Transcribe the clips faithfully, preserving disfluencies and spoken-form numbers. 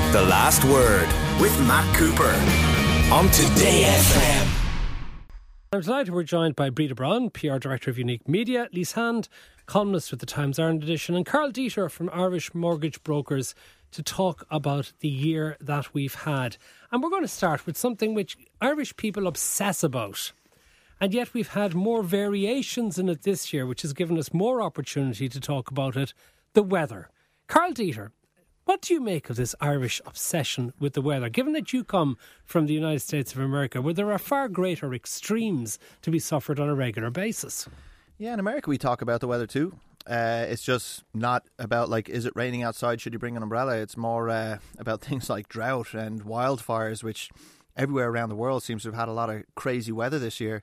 The Last Word with Matt Cooper on Today F M. I'm delighted we're joined by Breda Braun, P R Director of Unique Media, Lise Hand, columnist with the Times Ireland edition, and Carl Dieter from Irish Mortgage Brokers to talk about the year that we've had. And we're going to start with something which Irish people obsess about. And yet we've had more variations in it this year, which has given us more opportunity to talk about it, the weather. Carl Dieter, what do you make of this Irish obsession with the weather, given that you come from the United States of America, where there are far greater extremes to be suffered on a regular basis? Yeah, in America we talk about the weather too. Uh, it's just not about, like, is it raining outside, should you bring an umbrella? It's more uh, about things like drought and wildfires, which everywhere around the world seems to have had a lot of crazy weather this year.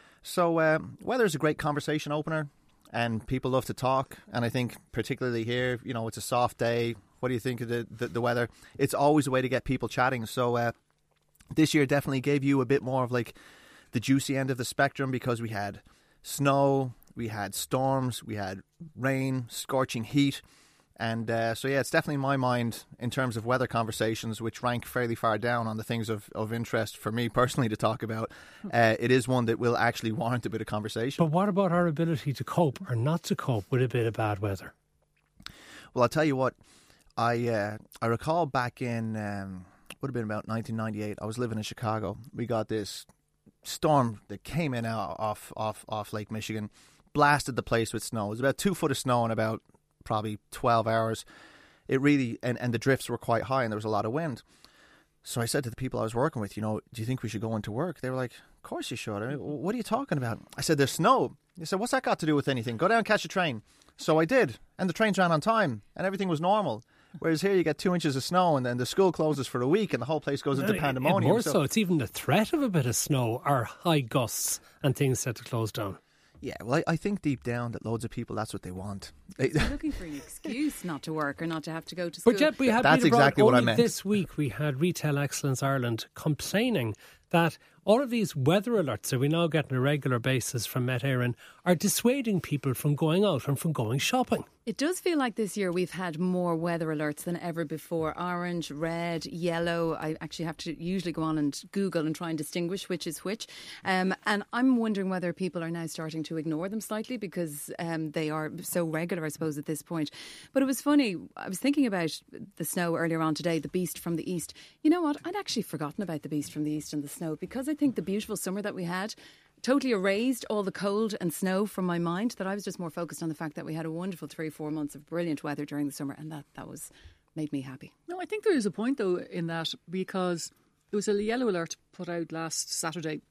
So uh, weather is a great conversation opener, and people love to talk. And I think particularly here, you know, it's a soft day. What do you think of the, the, the weather? It's always a way to get people chatting. So uh, this year definitely gave you a bit more of like the juicy end of the spectrum, because we had snow, we had storms, we had rain, scorching heat. And uh, so, yeah, it's definitely in my mind in terms of weather conversations, which rank fairly far down on the things of, of interest for me personally to talk about. Uh, it is one that will actually warrant a bit of conversation. But what about our ability to cope or not to cope with a bit of bad weather? Well, I'll tell you what. I uh, I recall back in, um, would have been about nineteen ninety-eight, I was living in Chicago. We got this storm that came in out off, off, off Lake Michigan, blasted the place with snow. It was about two foot of snow in about probably twelve hours. It really, and, and the drifts were quite high and there was a lot of wind. So I said to the people I was working with, you know, do you think we should go into work? They were like, of course you should. I mean, what are you talking about? I said, there's snow. They said, what's that got to do with anything? Go down and catch a train. So I did. And the trains ran on time and everything was normal. Whereas here you get two inches of snow and then the school closes for a week and the whole place goes into pandemonium. More so, it's even the threat of a bit of snow or high gusts and things set to close down. Yeah, well, I, I think deep down that loads of people, that's what they want. They're looking for an excuse not to work or not to have to go to school. But yet we had that's exactly what I meant. This week we had Retail Excellence Ireland complaining that all of these weather alerts that we now get on a regular basis from Met Éireann are dissuading people from going out and from going shopping. It does feel like this year we've had more weather alerts than ever before. Orange, red, yellow. I actually have to usually go on and Google and try and distinguish which is which. Um, and I'm wondering whether people are now starting to ignore them slightly because um, they are so regular, I suppose, at this point. But it was funny. I was thinking about the snow earlier on today, the beast from the east. You know what? I'd actually forgotten about the beast from the east and the snow, because I think the beautiful summer that we had totally erased all the cold and snow from my mind, that I was just more focused on the fact that we had a wonderful three, four months of brilliant weather during the summer, and that, that was made me happy. No, I think there is a point, though, in that, because there was a yellow alert put out last Saturday,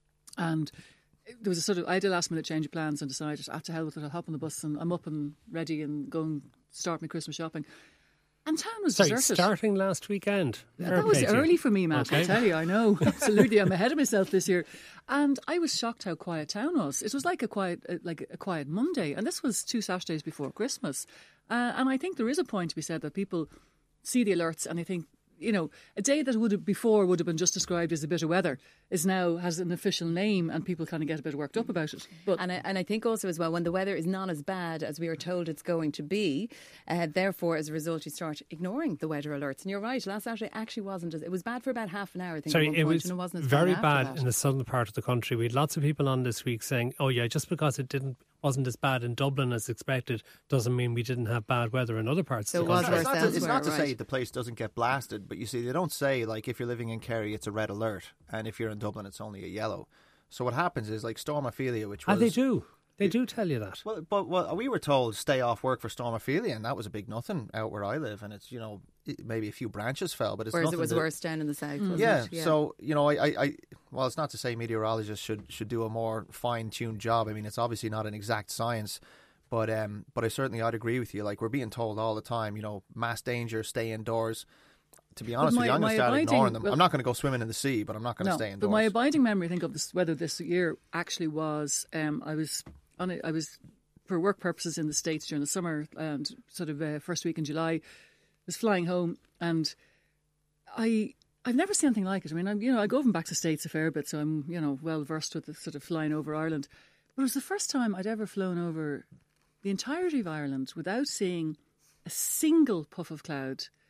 and there was a sort of, I had a last minute change of plans and decided, ah, to hell with it, I'll hop on the bus and I'm up and ready and go and start my Christmas shopping. And town was Sorry, deserted. starting last weekend. Yeah, that was early for me, Matt, okay. I tell you, I know. Absolutely, I'm ahead of myself this year. And I was shocked how quiet town was. It was like a quiet like a quiet Monday. And this was two Saturdays before Christmas. Uh, and I think there is a point to be said that people see the alerts and they think, you know, a day that would have before would have been just described as a bit of weather is now has an official name, and people kind of get a bit worked up about it. But and I, and I think also as well, when the weather is not as bad as we are told it's going to be, uh, therefore as a result you start ignoring the weather alerts. And you're right, last Saturday actually wasn't as, it was bad for about half an hour, I think. Sorry, at one it point, was, and it wasn't as very bad, bad after in the southern part of the country. We had lots of people on this week saying, oh yeah, just because it didn't wasn't as bad in Dublin as expected doesn't mean we didn't have bad weather in other parts So of it the was country. worse It's not, to, it's elsewhere, not to right. say the place doesn't get blasted, but you see, they don't say, like, if you're living in Kerry, it's a red alert, and if you're in Dublin, it's only a yellow. So what happens is, like, Storm Ophelia, which was... Ah, they do. They do tell you that. Well, but well, we were told stay off work for Storm Ophelia, and that was a big nothing out where I live, and it's, you know, it, maybe a few branches fell, but it's Whereas nothing it was that, worse down in the south, wasn't yeah, it? Yeah, so, you know, I, I, I, well, it's not to say meteorologists should, should do a more fine-tuned job. I mean, it's obviously not an exact science, but um, but I certainly, I'd agree with you. Like, we're being told all the time, you know, mass danger, stay indoors. To be honest my, with you, I'm going to start abiding, ignoring them. well, I'm not going to go swimming in the sea, but I'm not going to no, stay indoors. But my abiding memory, I think, of this weather this year actually was, um, I was on a, I was for work purposes in the States during the summer, and sort of uh, first week in July, was flying home, and I I've never seen anything like it. I mean, I'm you know I go over back to States a fair bit, so I'm you know well versed with the sort of flying over Ireland. But it was the first time I'd ever flown over the entirety of Ireland without seeing a single puff of cloud,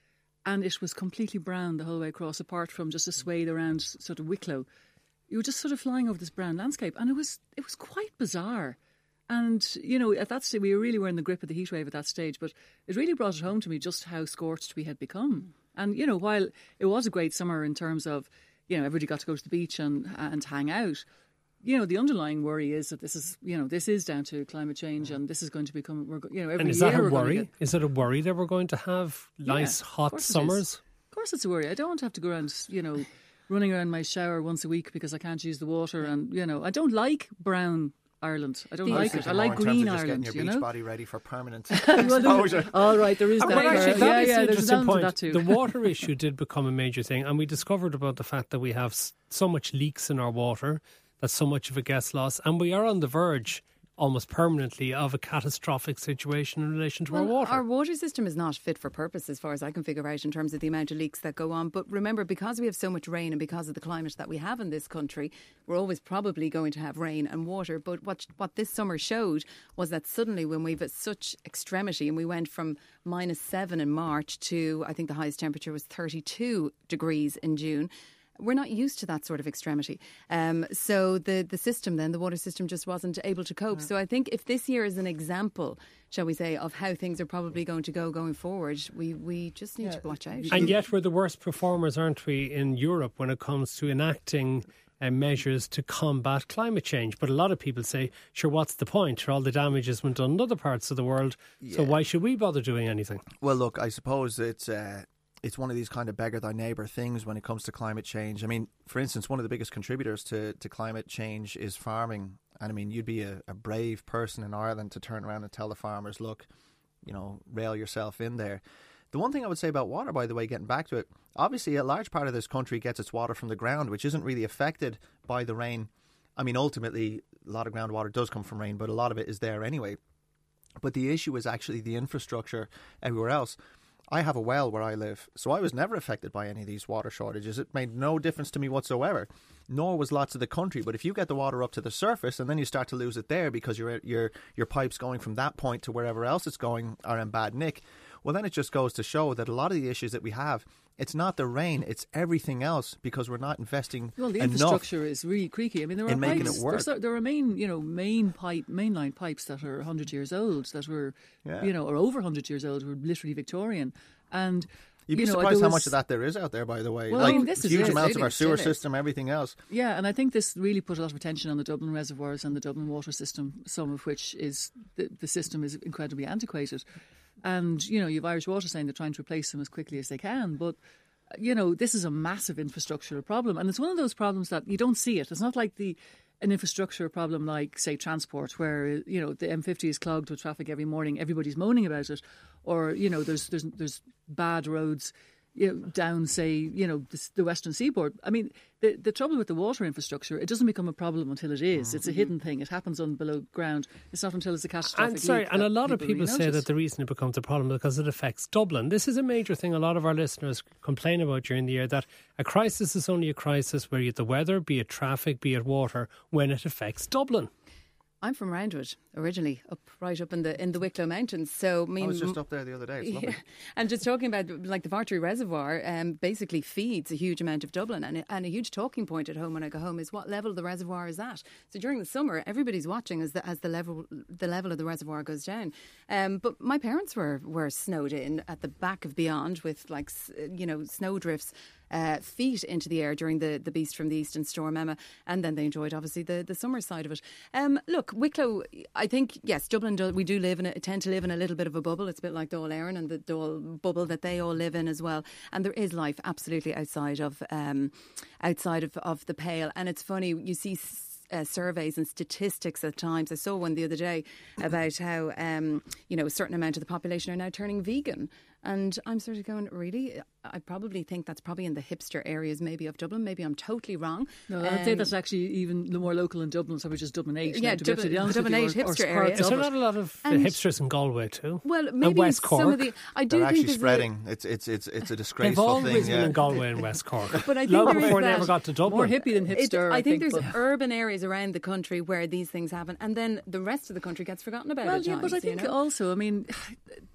and it was completely brown the whole way across, apart from just a swathe around sort of Wicklow. You were just sort of flying over this brown landscape, and it was it was quite bizarre. And, you know, at that stage, we really were in the grip of the heat wave at that stage, but it really brought it home to me just how scorched we had become. And, you know, while it was a great summer in terms of, you know, everybody got to go to the beach and and hang out, you know, the underlying worry is that this is, you know, this is down to climate change, and this is going to become, we're, you know, every and is year that a we're going to worry? get- Is it a worry that we're going to have nice, Yeah, of hot course it is. summers? Of course it's a worry. I don't want to have to go around, you know, running around my shower once a week because I can't use the water. And, you know, I don't like brown Ireland. I don't The- like it. I like green Ireland, Getting you your beach know? body ready for permanent Well, exposure. there- all right, there is Uh, that. But actually, part. that yeah, is yeah, an there's interesting an element point. to that too. The water issue did become a major thing, and we discovered about the fact that we have s- so much leaks in our water, that so much of it gets lost, and we are on the verge, almost permanently, of a catastrophic situation in relation to Well, our water. Our water system is not fit for purpose, as far as I can figure out, in terms of the amount of leaks that go on. But remember, because we have so much rain and because of the climate that we have in this country, we're always probably going to have rain and water. But what what this summer showed was that suddenly, when we've at such extremity, and we went from minus seven in March to, I think the highest temperature was thirty-two degrees in June. We're not used to that sort of extremity. Um, so the, the system then, the water system just wasn't able to cope. So I think if this year is an example, shall we say, of how things are probably going to go going forward, we, we just need to watch out. And yet we're the worst performers, aren't we, in Europe when it comes to enacting uh, measures to combat climate change. But a lot of people say, sure, what's the point? All the damage has been done in other parts of the world, so why should we bother doing anything? Well, look, I suppose it's uh, it's one of these kind of beggar thy neighbour things when it comes to climate change. I mean, for instance, one of the biggest contributors to, to climate change is farming. And I mean, you'd be a, a brave person in Ireland to turn around and tell the farmers, look, you know, rail yourself in there. The one thing I would say about water, by the way, getting back to it, obviously a large part of this country gets its water from the ground, which isn't really affected by the rain. I mean, ultimately, a lot of groundwater does come from rain, but a lot of it is there anyway. But the issue is actually the infrastructure everywhere else. I have a well where I live, so I was never affected by any of these water shortages. It made no difference to me whatsoever, nor was lots of the country. But if you get the water up to the surface and then you start to lose it there because your your your pipes going from that point to wherever else it's going are in bad nick, well, then it just goes to show that a lot of the issues that we have, it's not the rain, it's everything else, because we're not investing Well, the enough. infrastructure is really creaky. I mean, there are in making pipes, it work. there's- There are main, you know, main pipe, mainline pipes that are one hundred years old, that were, Yeah. you know, or over one hundred years old, were literally Victorian. And You'd be you know, surprised there how was- much of that there is out there, by the way. Well, like I mean, this is huge it. amounts of our Still sewer is. system, everything else. Yeah, and I think this really put a lot of attention on the Dublin reservoirs and the Dublin water system, some of which is, the, the system is incredibly antiquated. And, you know, you've Irish Water saying they're trying to replace them as quickly as they can. But, you know, this is a massive infrastructural problem. And it's one of those problems that you don't see it. It's not like the an infrastructure problem like, say, transport, where, you know, the M fifty is clogged with traffic every morning. Everybody's moaning about it. Or, you know, there's there's there's bad roads, you know, down, say, you know, the, the Western Seaboard. I mean, the the trouble with the water infrastructure, it doesn't become a problem until it is. It's a hidden thing. It happens on below ground. It's not until it's a catastrophic And sorry, leak and that a lot of people really say notice. that the reason it becomes a problem is because it affects Dublin. This is a major thing a lot of our listeners complain about during the year, that a crisis is only a crisis where you have the weather, be it traffic, be it water, when it affects Dublin. I'm from Roundwood originally, up right up in the in the Wicklow Mountains. So I mean, I was just up there the other day. It's lovely. yeah. And just talking about like the Vartry Reservoir, um, basically feeds a huge amount of Dublin, and and a huge talking point at home when I go home is what level the reservoir is at. So during the summer, everybody's watching as the as the level the level of the reservoir goes down. Um, but my parents were were snowed in at the back of Beyond with like s- you know snow drifts. Uh, feet into the air during the, the Beast from the East and Storm Emma, and then they enjoyed obviously the, the summer side of it. Um, look, Wicklow, I think yes, Dublin. Do, we do live in a, tend to live in a little bit of a bubble. It's a bit like Dáil Éireann and the Dáil bubble that they all live in as well. And there is life absolutely outside of um, outside of, of the Pale. And it's funny, you see. Uh, surveys and statistics at times. I saw one the other day about how um, you know a certain amount of the population are now turning vegan, and I'm sort of going, really? I probably think that's probably in the hipster areas maybe of Dublin. Maybe I'm totally wrong. No, I'd say Um, that's actually even more local in Dublin, so which is Dublin eight. Yeah, now, to be Dublin- absolutely honest Dublin with you, eight or- or hipster parts area. Is of there it. not a lot of uh, And- hipsters in Galway too? well, and maybe West Cork? some of the I do They're think actually there's a- spreading. It's it's it's it's a They've disgraceful always thing. been Yeah. in Galway and West Cork. But I think long there is before they that- ever got to Dublin. More hippie than It- hipster, I think there's but- urban areas around the country where these things happen, and then the rest of the country gets forgotten about. Well, at yeah, times, but I you think know? also, I mean,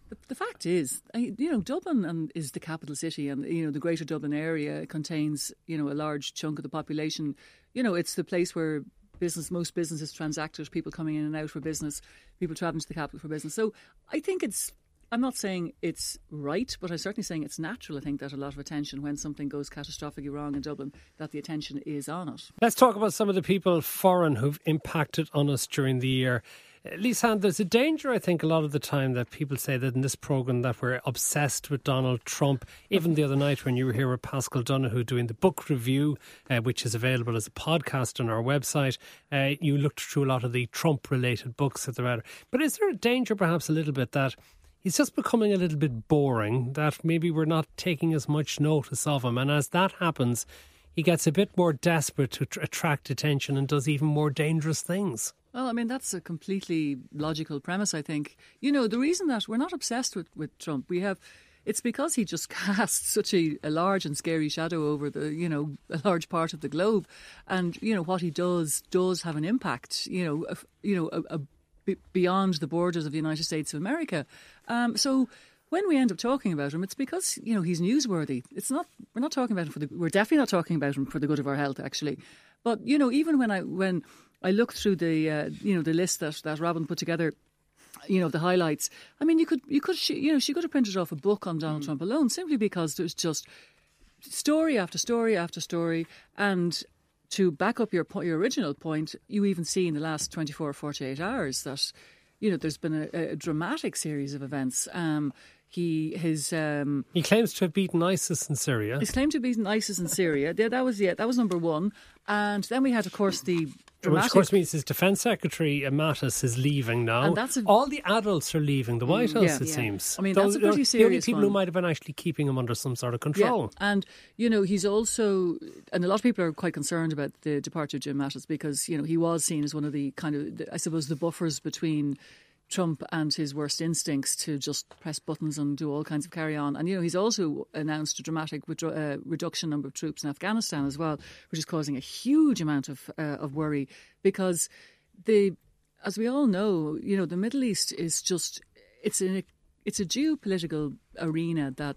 the, the fact is, you know, Dublin and is the capital city, and you know the Greater Dublin area contains, you know, a large chunk of the population. You know, it's the place where business, most businesses transacted, people coming in and out for business, people travelling to the capital for business. So I think it's. I'm not saying it's right, but I'm certainly saying it's natural. I think that a lot of attention, when something goes catastrophically wrong in Dublin, that the attention is on it. Let's talk about some of the people foreign who've impacted on us during the year. Lisanne, there's a danger, I think, a lot of the time that people say that in this programme that we're obsessed with Donald Trump. Even the other night when you were here with Pascal Donoghue doing the book review, uh, which is available as a podcast on our website, uh, you looked through a lot of the Trump-related books that are out. But is there a danger perhaps a little bit that he's just becoming a little bit boring, that maybe we're not taking as much notice of him, and as that happens, he gets a bit more desperate to tr- attract attention and does even more dangerous things? Well, I mean, that's a completely logical premise, I think. You know, the reason that we're not obsessed with, with Trump, we have... It's because he just casts such a, a large and scary shadow over the, you know, a large part of the globe. And, you know, what he does does have an impact, you know, a, you know, a, a beyond the borders of the United States of America. Um, so when we end up talking about him, it's because, you know, he's newsworthy. It's not, we're not talking about him for the, we're definitely not talking about him for the good of our health, actually. But, you know, even when I, when I look through the, uh, you know, the list that, that Robin put together, you know, the highlights, I mean, you could, you could, you know, she could have printed off a book on Donald mm. Trump alone, simply because there's just story after story after story. And to back up your your original point, you even see in the last twenty-four or forty-eight hours that, you know, there's been a, a dramatic series of events. Um, he his um, he claims to have beaten ISIS in Syria. He's claimed to have beaten ISIS in Syria. Yeah, that was yeah, that was number one. And then we had, of course, the dramatic... Which, of course, means his Defence Secretary, Mattis, is leaving now. And that's a... All the adults are leaving the White House, yeah, it yeah. seems. I mean, that's Those, a pretty you know, serious The only people one. who might have been actually keeping him under some sort of control. Yeah. And, you know, he's also... And a lot of people are quite concerned about the departure of Jim Mattis because, you know, he was seen as one of the kind of, I suppose, the buffers between Trump and his worst instincts to just press buttons and do all kinds of carry on. And, you know, he's also announced a dramatic withdraw, uh, reduction number of troops in Afghanistan as well, which is causing a huge amount of uh, of worry because the, as we all know, you know, the Middle East is just, it's a, it's a geopolitical arena that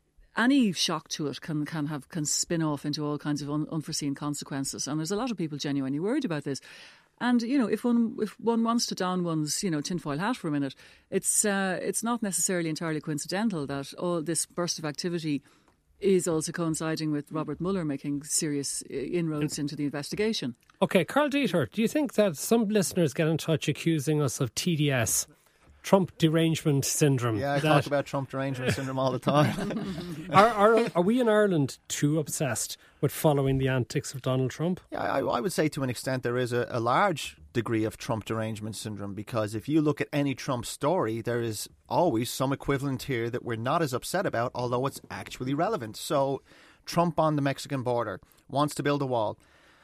any shock to it can can have can spin off into all kinds of un, unforeseen consequences. And there's a lot of people genuinely worried about this. And, you know, if one if one wants to don one's, you know, tinfoil hat for a minute, it's uh, it's not necessarily entirely coincidental that all this burst of activity is also coinciding with Robert Mueller making serious inroads into the investigation. OK, Carl Dieter, do you think that some listeners get in touch accusing us of T D S, Trump derangement syndrome? Yeah, I that... talk about Trump derangement syndrome all the time. are, are, are we in Ireland too obsessed with following the antics of Donald Trump? Yeah, I, I would say to an extent there is a, a large degree of Trump derangement syndrome because if you look at any Trump story, there is always some equivalent here that we're not as upset about, although it's actually relevant. So Trump on the Mexican border wants to build a wall.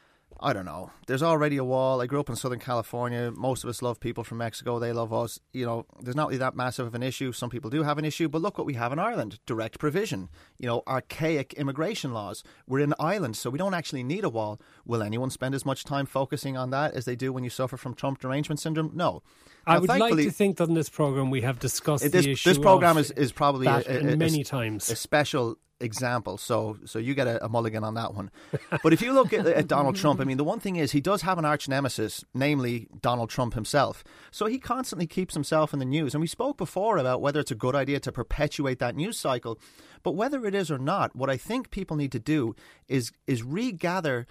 I don't know. There's already a wall. I grew up in Southern California. Most of us love people from Mexico. They love us. You know, there's not really that massive of an issue. Some people do have an issue, but look what we have in Ireland. Direct provision. You know, archaic immigration laws. We're in Ireland, so we don't actually need a wall. Will anyone spend as much time focusing on that as they do when you suffer from Trump derangement syndrome? No. I now, would like to think that in this programme we have discussed this, the issue This programme of is, is probably that a, a, many a, times. a special example, so so you get a, a mulligan on that one. But if you look at, at Donald Trump, I mean, the one thing is he does have an arch nemesis, namely Donald Trump himself. So he constantly keeps himself in the news. And we spoke before about whether it's a good idea to perpetuate that news cycle. But whether it is or not, what I think people need to do is is regather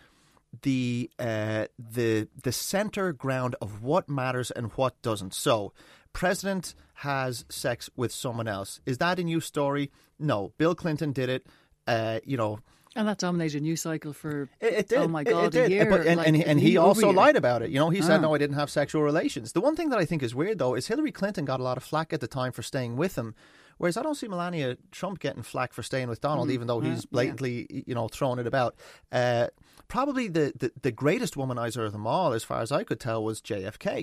the uh, the the center ground of what matters and what doesn't. So, president has sex with someone else. Is that a new story? No. Bill Clinton did it. Uh, you know, and that dominated a news cycle for it, it did. Oh my God, it, it did. a year. But, and, like, and, he, and he also lied about it. You know, he said ah. no, I didn't have sexual relations. The one thing that I think is weird though is Hillary Clinton got a lot of flack at the time for staying with him. Whereas I don't see Melania Trump getting flack for staying with Donald, mm, even though he's blatantly, yeah. you know, throwing it about. Uh, probably the, the, the greatest womanizer of them all, as far as I could tell, was J F K.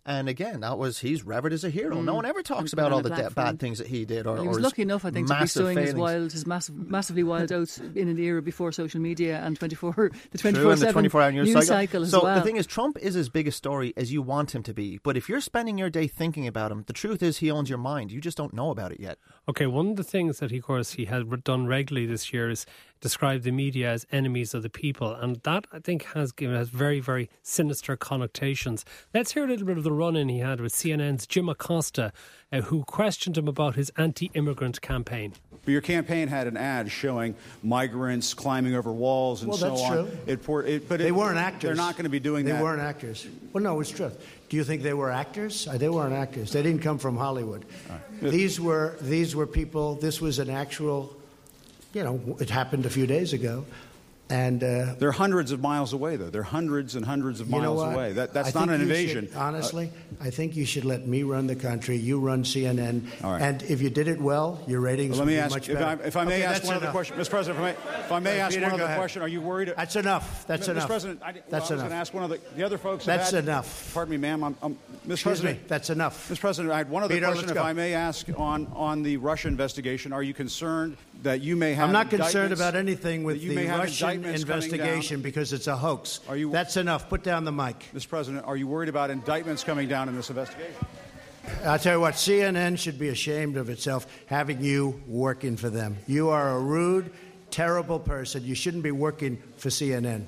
And again, that was he's revered as a hero. Mm. No one ever talks And about all on a the de- platform. bad things that he did. Or, He or was his lucky enough, I think, to be massive sowing his failings. wild, his massive, massively wild oats in an era before social media and twenty-four, the True, and twenty-four the seven twenty-four hour news, news cycle. cycle as so well. the thing is, Trump is as big a story as you want him to be. But if you're spending your day thinking about him, the truth is he owns your mind. You just don't know about it yet. Okay, one of the things that, he, of course, he has done regularly this year is describe the media as enemies of the people. And that, I think, has given has very, very sinister connotations. Let's hear a little bit of the run-in he had with C N N's Jim Acosta, uh, who questioned him about his anti-immigrant campaign. But your campaign had an ad showing migrants climbing over walls and Well, so that's on. true. It, pour, it, but They it, weren't actors. They're not going to be doing they that. They weren't actors. Well, no, it's true. Do you think they were actors? Uh, they weren't actors. They didn't come from Hollywood. Right. These were these were people. This was an actual. You know, it happened a few days ago, and uh, they're hundreds of miles away. Though they're hundreds and hundreds of you know miles what? away. That that's I not think an you invasion. Should, honestly, uh, I think you should let me run the country. You run C N N, all right. And if you did it well, your ratings well, let would me be ask, much if better. I, if I may okay, ask one enough. other question, Mister President. If I may, if I may uh, ask Peter, one other ahead. question, are you worried? That's enough. That's Mister enough. President, I, well, that's I was enough. going to ask one of the, the other folks. That's have had, enough. Pardon me, ma'am. I'm, I'm, Mister Excuse President, me. That's enough. Mister President, I had one other Peter, question, let's if go. I may ask, on on the Russia investigation. Are you concerned that you may have? I'm not concerned indictments- about anything with that you the may have Russian indictments coming investigation down? because it's a hoax. Are you- That's enough. Put down the mic. Mister President, are you worried about indictments coming down in this investigation? I'll tell you what, C N N should be ashamed of itself having you working for them. You are a rude, terrible person. You shouldn't be working for C N N.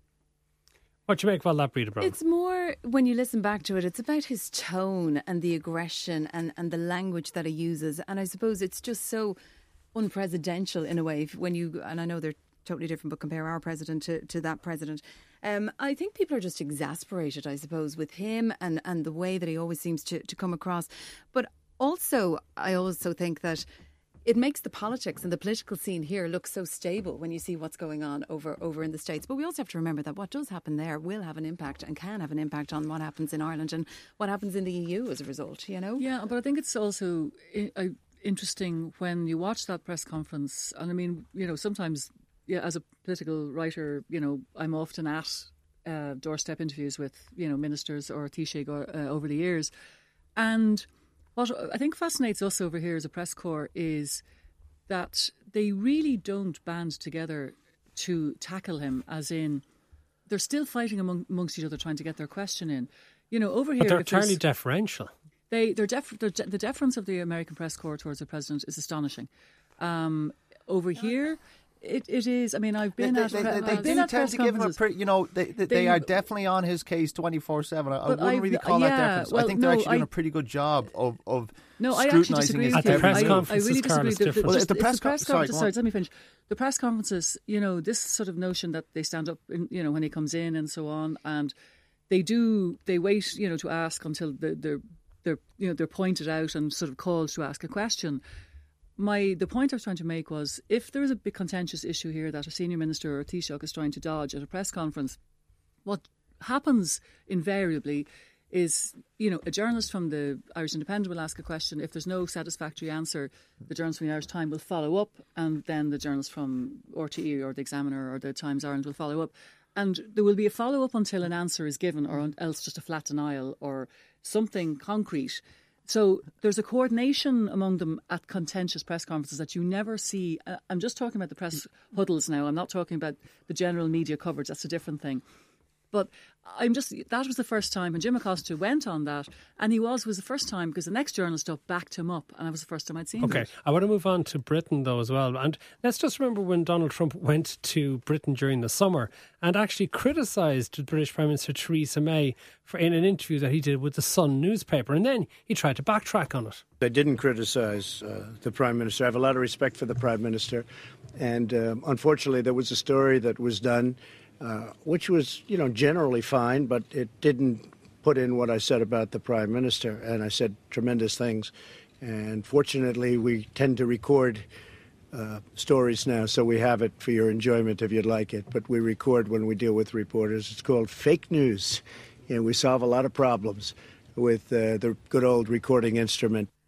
What do you make of all that, Breda Brown? It's more, when you listen back to it, it's about his tone and the aggression and, and the language that he uses. And I suppose it's just so unpresidential in a way when you, and I know they're totally different, but compare our president to, to that president. Um, I think people are just exasperated, I suppose, with him and, and the way that he always seems to, to come across. But also, I also think that it makes the politics and the political scene here look so stable when you see what's going on over, over in the States. But we also have to remember that what does happen there will have an impact and can have an impact on what happens in Ireland and what happens in the E U as a result, you know? Yeah, but I think it's also I, I, interesting when you watch that press conference. And I mean, you know, sometimes, yeah, as a political writer, you know, I'm often at uh, doorstep interviews with, you know, ministers or Taoiseach uh, over the years. And what I think fascinates us over here as a press corps is that they really don't band together to tackle him, as in they're still fighting among, amongst each other trying to get their question in. You know, over here... But they're if there's- entirely deferential. They, they're def- they're de- the deference of the American press corps towards the president is astonishing. Um, over here... It, it is. I mean, I've been they, at they, pre- they, they I've been do at tend press to give him a conferences. pretty, you know, they, they, they They- are definitely on his case twenty-four seven. I But wouldn't I've- really call that yeah, deference. I well, think they're no, actually doing I- a pretty good job of, of No, I actually scrutinising disagree his with At the you. press I, conferences, I really Carl, disagree. it's The- the- different. Well, just- at the it's press the press con- sorry, conferences. go Sorry, on. let me finish. The press conferences, you know, this sort of notion that they stand up, in, you know, when he comes in and so on, and they do, they wait, you know, to ask until they're, they're, they're you know, they're pointed out and sort of called to ask a question. My the point I was trying to make was, if there is a big contentious issue here that a senior minister or a Taoiseach is trying to dodge at a press conference, what happens invariably is, you know, a journalist from the Irish Independent will ask a question. If there's no satisfactory answer, the journalist from the Irish Times will follow up, and then the journalist from R T E or the Examiner or the Times Ireland will follow up. And there will be a follow-up until an answer is given, or else just a flat denial or something concrete. So there's a coordination among them at contentious press conferences that you never see. Uh, I'm just talking about the press huddles now. I'm not talking about the general media coverage. That's a different thing. But I'm just, that was the first time, and Jim Acosta went on that, and he was, was the first time, because the next journalist up backed him up, and that was the first time I'd seen Okay, that. I want to move on to Britain though as well. And let's just remember when Donald Trump went to Britain during the summer and actually criticised the British Prime Minister Theresa May for in an interview that he did with the Sun newspaper, and then he tried to backtrack on it. I didn't criticise uh, the Prime Minister. I have a lot of respect for the Prime Minister, and um, unfortunately there was a story that was done Uh, which was, you know, generally fine, but it didn't put in what I said about the Prime Minister, and I said tremendous things. And fortunately, we tend to record uh, stories now, so we have it for your enjoyment if you'd like it. But we record when we deal with reporters. It's called fake news, and we solve a lot of problems with uh, the good old recording instrument.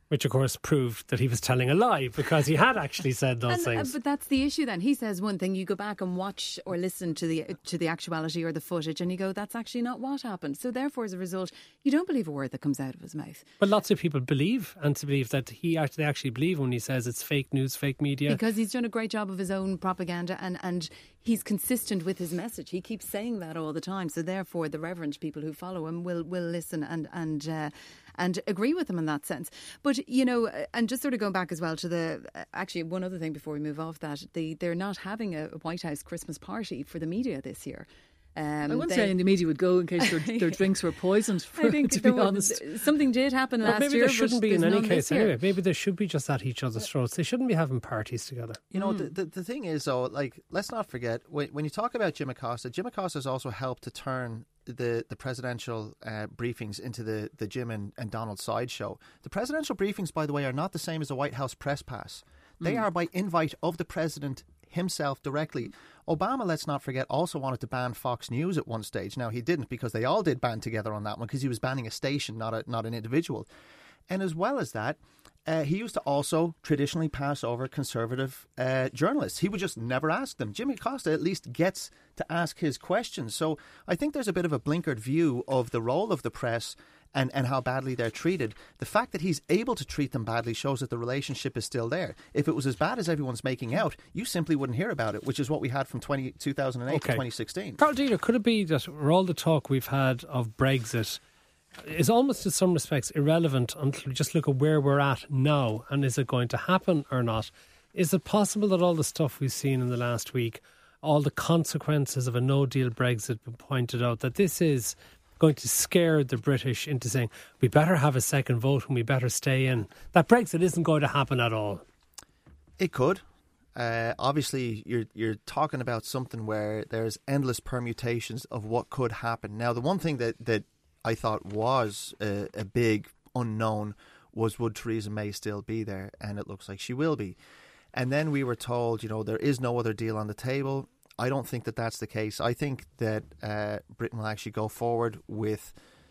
Which, of course, proved that he was telling a lie because he had actually said those and, things. Uh, but that's the issue then. He says one thing, you go back and watch or listen to the to the actuality or the footage and you go, that's actually not what happened. So therefore, as a result, you don't believe a word that comes out of his mouth. But lots of people believe and to believe that he actually, actually believe when he says it's fake news, fake media. Because he's done a great job of his own propaganda and, and he's consistent with his message. He keeps saying that all the time. So therefore, the reverent people who follow him will, will listen and... and uh, and agree with them in that sense. But, you know, and just sort of going back as well to the, actually one other thing before we move off that, the, they're not having a White House Christmas party for the media this year. Um, I wouldn't they, say any media would go in case their, their drinks were poisoned, for, I think to be was, honest. Something did happen well, last maybe year. Maybe there shouldn't be in any case year. anyway. Maybe there should be just at each other's throats. They shouldn't be having parties together. You know, mm. the, the the thing is, though, like, let's not forget, when, when you talk about Jim Acosta, Jim Acosta has also helped to turn the, the presidential uh, briefings into the, the Jim and, and Donald sideshow. The presidential briefings, by the way, are not the same as a White House press pass. They mm. are by invite of the president himself directly. Obama, let's not forget, also wanted to ban Fox News at one stage. Now, he didn't, because they all did band together on that one, because he was banning a station, not a, not an individual. And as well as that, uh, he used to also traditionally pass over conservative uh, journalists. He would just never ask them. Jimmy Acosta at least gets to ask his questions. So I think there's a bit of a blinkered view of the role of the press and, and how badly they're treated. The fact that he's able to treat them badly shows that the relationship is still there. If it was as bad as everyone's making out, you simply wouldn't hear about it, which is what we had from twenty, two thousand eight okay. to twenty sixteen. Carl Dieter, could it be that all the talk we've had of Brexit is almost in some respects irrelevant until we just look at where we're at now, and is it going to happen or not? Is it possible that all the stuff we've seen in the last week, all the consequences of a no-deal Brexit pointed out, that this is going to scare the British into saying, we better have a second vote and we better stay in, that Brexit isn't going to happen at all? It could. Uh, obviously, you're you're talking about something where there's endless permutations of what could happen. Now, the one thing that, that I thought was a, a big unknown was, would Theresa May still be there? And it looks like she will be. And then we were told, you know, there is no other deal on the table. I don't think that that's the case. I think that uh, Britain will actually go forward with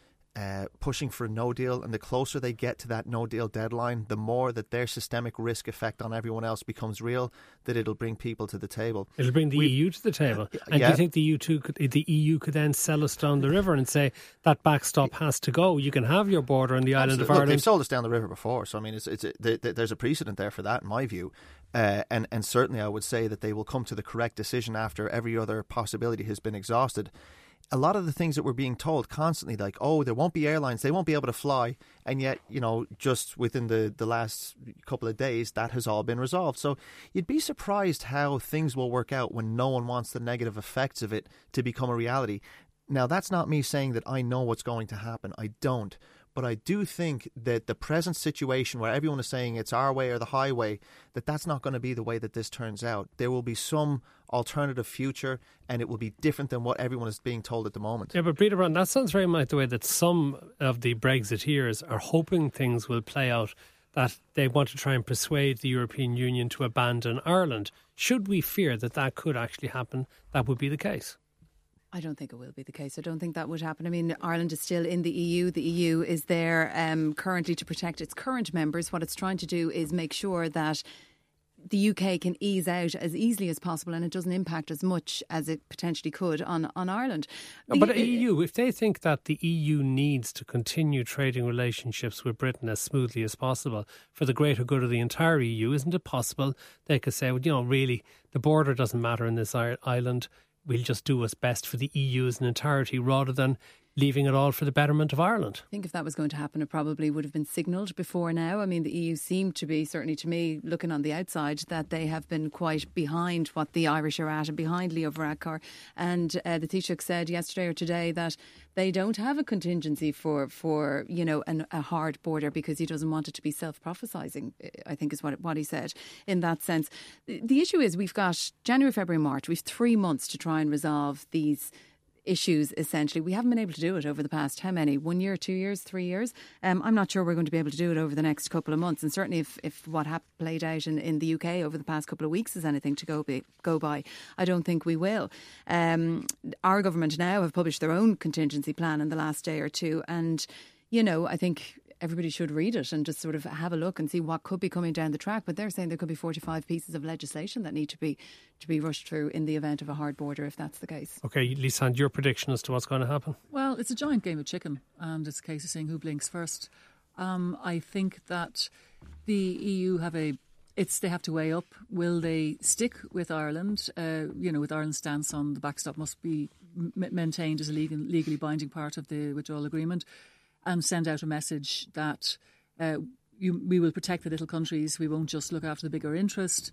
uh, pushing for a no deal, and the closer they get to that no deal deadline, the more that their systemic risk effect on everyone else becomes real, that it'll bring people to the table. It'll bring the we, E U to the table. And yeah. do you think the E U too could, the E U could then sell us down the river and say that backstop has to go? You can have your border on the island Absolutely. of Ireland. Look, they've sold us down the river before, so I mean, it's it's a, they, they, there's a precedent there for that, in my view. Uh, and, and certainly I would say that they will come to the correct decision after every other possibility has been exhausted. A lot of the things that we're being told constantly, like, oh, there won't be airlines, they won't be able to fly. And yet, you know, just within the, the last couple of days, that has all been resolved. So you'd be surprised how things will work out when no one wants the negative effects of it to become a reality. Now, that's not me saying that I know what's going to happen. I don't. But I do think that the present situation where everyone is saying it's our way or the highway, that that's not going to be the way that this turns out. There will be some alternative future, and it will be different than what everyone is being told at the moment. Yeah, but Breda Brown, that sounds very much the way that some of the Brexiteers are hoping things will play out, that they want to try and persuade the European Union to abandon Ireland. Should we fear that that could actually happen, that would be the case? I don't think it will be the case. I don't think that would happen. I mean, Ireland is still in the E U. The E U is there um, currently to protect its current members. What it's trying to do is make sure that the U K can ease out as easily as possible, and it doesn't impact as much as it potentially could on, on Ireland. The, but the E U, if they think that the E U needs to continue trading relationships with Britain as smoothly as possible for the greater good of the entire E U, isn't it possible they could say, well, you know, really, the border doesn't matter in this island. We'll just do what's best for the E U as an entirety rather than leaving it all for the betterment of Ireland. I think if that was going to happen, it probably would have been signalled before now. I mean, the E U seemed to be, certainly to me, looking on the outside, that they have been quite behind what the Irish are at and behind Leo Varadkar. And uh, the Taoiseach said yesterday or today that they don't have a contingency for, for you know, an, a hard border because he doesn't want it to be self-prophesying, I think is what, what he said in that sense. The, the issue is we've got January, February, March. We've three months to try and resolve these issues, essentially. We haven't been able to do it over the past, how many? One year, two years, three years? Um, I'm not sure we're going to be able to do it over the next couple of months. And certainly if, if what happened played out in, in the U K over the past couple of weeks is anything to go, be, go by, I don't think we will. Um, our government now have published their own contingency plan in the last day or two. And, you know, I think everybody should read it and just sort of have a look and see what could be coming down the track. But they're saying there could be forty-five pieces of legislation that need to be to be rushed through in the event of a hard border, if that's the case. Okay, Lisanne, your prediction as to what's going to happen? Well, it's a giant game of chicken, and it's a case of seeing who blinks first. Um, I think that the E U have a It's they have to weigh up. Will they stick with Ireland? Uh, you know, with Ireland's stance on the backstop must be m- maintained as a legal, legally binding part of the withdrawal agreement, and send out a message that uh, you, we will protect the little countries. We won't just look after the bigger interest.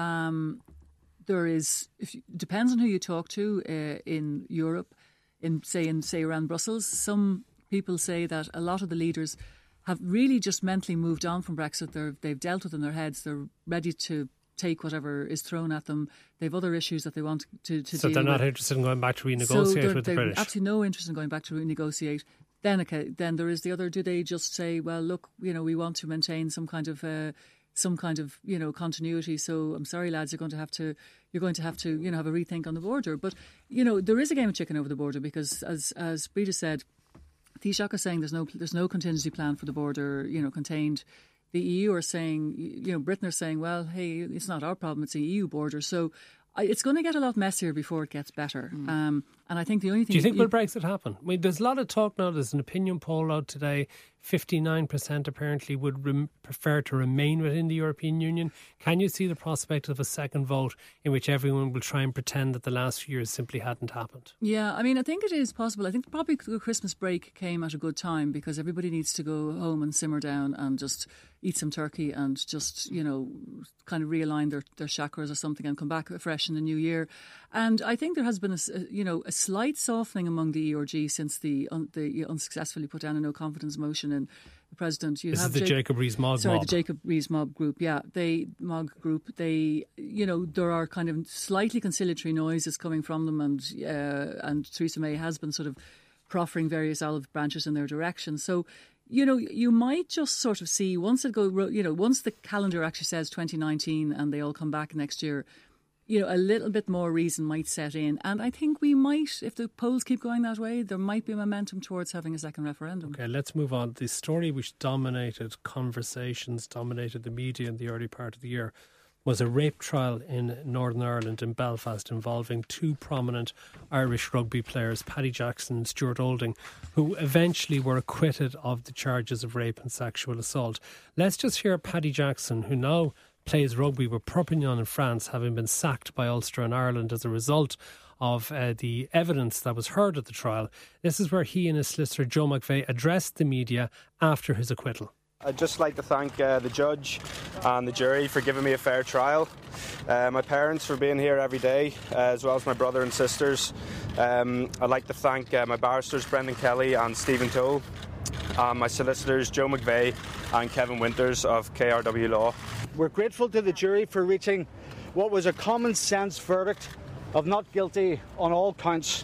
Um, there is, if you, depends on who you talk to uh, in Europe, in say in say around Brussels. Some people say that a lot of the leaders have really just mentally moved on from Brexit. They're, they've dealt with it in their heads. They're ready to take whatever is thrown at them. They have other issues that they want to, to so deal with. So they're not interested in going back to renegotiate so with the British? Absolutely no interest in going back to renegotiate. Then, okay, then there is the other. Do they just say, well, look, you know, we want to maintain some kind of uh, some kind of you know continuity. So I'm sorry, lads, you're going to have to you're going to have to you know have a rethink on the border. But you know, there is a game of chicken over the border because, as as Breda said, Taoiseach is saying there's no there's no contingency plan for the border, you know, contained. The E U are saying, you know, Britain are saying, well, hey, it's not our problem, it's the E U border. So I, it's going to get a lot messier before it gets better. Mm. Um, and I think the only thing... Do you think you, will Brexit happen? I mean, there's a lot of talk now. There's an opinion poll out today. fifty-nine percent apparently would rem- prefer to remain within the European Union. Can you see the prospect of a second vote in which everyone will try and pretend that the last few years simply hadn't happened? Yeah, I mean, I think it is possible. I think probably the Christmas break came at a good time because everybody needs to go home and simmer down and just eat some turkey and just, you know, kind of realign their, their chakras or something and come back fresh in the new year. And I think there has been, a, you know, a slight softening among the E R G since the un, the unsuccessfully put down a no confidence motion in the president. You this have is the Jacob, Jacob Rees-Mogg sorry, mob. the Jacob Rees-Mogg group. Yeah, they Mogg group. They, you know, there are kind of slightly conciliatory noises coming from them, and uh, and Theresa May has been sort of proffering various olive branches in their direction. So, you know, you might just sort of see once it go, you know, once the calendar actually says twenty nineteen and they all come back next year, you know, a little bit more reason might set in. And I think we might, if the polls keep going that way, there might be momentum towards having a second referendum. Okay, let's move on. The story which dominated conversations, dominated the media in the early part of the year was a rape trial in Northern Ireland in Belfast involving two prominent Irish rugby players, Paddy Jackson and Stuart Olding, who eventually were acquitted of the charges of rape and sexual assault. Let's just hear Paddy Jackson, who now plays rugby with Perpignan in France, having been sacked by Ulster in Ireland as a result of uh, the evidence that was heard at the trial. This is where he and his solicitor Joe McVeigh addressed the media after his acquittal. I'd just like to thank uh, the judge and the jury for giving me a fair trial, uh, my parents for being here every day, uh, as well as my brother and sisters. Um, I'd like to thank uh, my barristers Brendan Kelly and Stephen Toole, and my solicitors Joe McVeigh and Kevin Winters of K R W Law. We're grateful to the jury for reaching what was a common sense verdict of not guilty on all counts.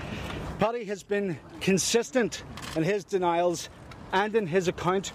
Paddy has been consistent in his denials and in his account.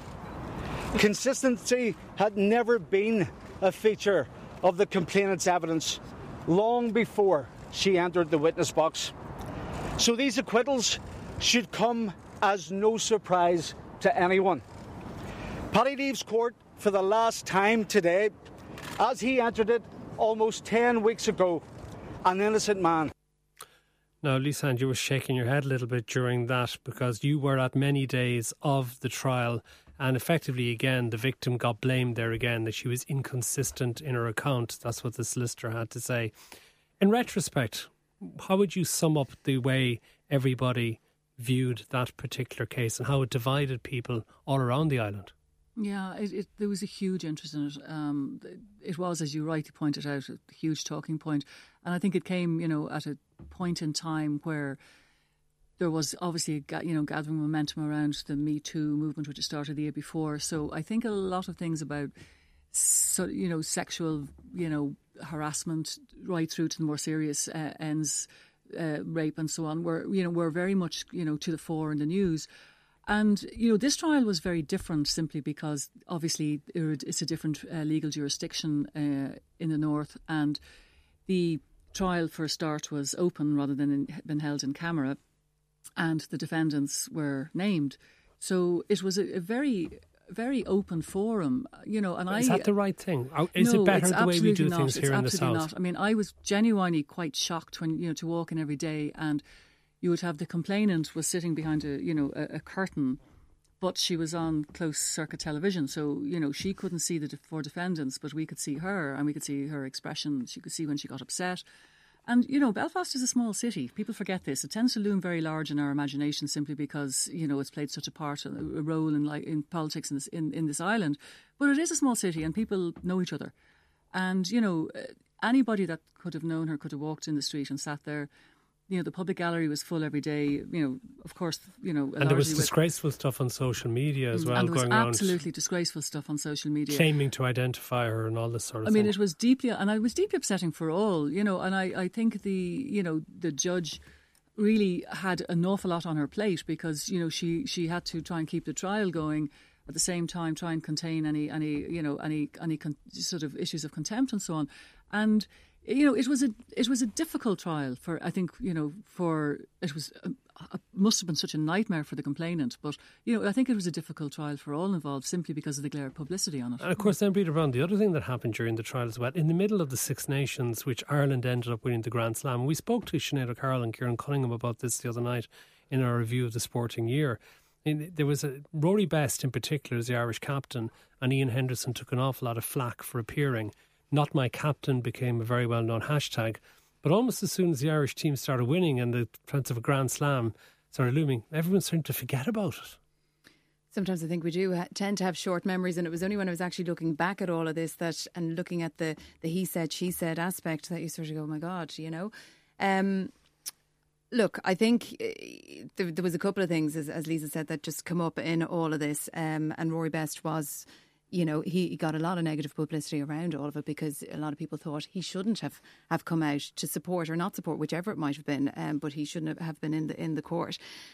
Consistency had never been a feature of the complainant's evidence long before she entered the witness box. So these acquittals should come as no surprise to anyone. Paddy leaves court for the last time today, as he entered it almost ten weeks ago, an innocent man. Now, Lisanne, you were shaking your head a little bit during that because you were at many days of the trial. And effectively, again, the victim got blamed there again, that she was inconsistent in her account. That's what the solicitor had to say. In retrospect, how would you sum up the way everybody viewed that particular case and how it divided people all around the island? Yeah, it, it, there was a huge interest in it. Um, it was, as you rightly pointed out, a huge talking point. And I think it came, you know, at a point in time where there was obviously, you know, gathering momentum around the Me Too movement, which had started the year before. So I think a lot of things about, so, you know, sexual, you know, harassment right through to the more serious uh, ends, uh, rape and so on, were, you know, were very much, you know, to the fore in the news. And, you know, this trial was very different simply because obviously it's a different uh, legal jurisdiction uh, in the north, and the trial for a start was open rather than in, been held in camera. And the defendants were named. So it was a, a very, very open forum, you know. And is I, that the right thing? Is no, it better it's the way we do not. things it's here in the absolutely South? Not. I mean, I was genuinely quite shocked when, you know, to walk in every day and you would have the complainant was sitting behind a, you know, a, a curtain, but she was on close circuit television. So, you know, she couldn't see the de- four defendants, but we could see her and we could see her expression. She could see when she got upset. And, you know, Belfast is a small city. People forget this. It tends to loom very large in our imagination simply because, you know, it's played such a part, a role in like in politics in this, in, in this island. But it is a small city and people know each other. And, you know, anybody that could have known her could have walked in the street and sat there. You know, the public gallery was full every day. You know, of course, you know... And there was disgraceful stuff on social media as well, and there was going absolutely around disgraceful stuff on social media. Claiming to identify her and all this sort of I thing. mean, it was deeply... And it was deeply upsetting for all, you know, and I, I think the, you know, the judge really had an awful lot on her plate because, you know, she, she had to try and keep the trial going at the same time, try and contain any, any you know, any, any con- sort of issues of contempt and so on. And... You know, it was a it was a difficult trial for, I think, you know, for, it was, a, a, must have been such a nightmare for the complainant. But, you know, I think it was a difficult trial for all involved simply because of the glare of publicity on it. And of course, then, Breda Brown, the other thing that happened during the trial as well, in the middle of the Six Nations, which Ireland ended up winning the Grand Slam, we spoke to Sinead O'Carroll and Kieran Cunningham about this the other night in our review of the sporting year. In, there was a, Rory Best in particular as the Irish captain, and Ian Henderson took an awful lot of flack for appearing. Not My Captain became a very well-known hashtag. But almost as soon as the Irish team started winning and the chance of a Grand Slam started looming, everyone started to forget about it. Sometimes I think we do ha- tend to have short memories, and it was only when I was actually looking back at all of this that, and looking at the, the he said, she said aspect, that you sort of go, oh my God, you know. Um, look, I think uh, there, there was a couple of things, as, as Lisa said, that just come up in all of this, um, and Rory Best was... You know, he got a lot of negative publicity around all of it because a lot of people thought he shouldn't have, have come out to support or not support, whichever it might have been, um, but he shouldn't have, have been in the in the court.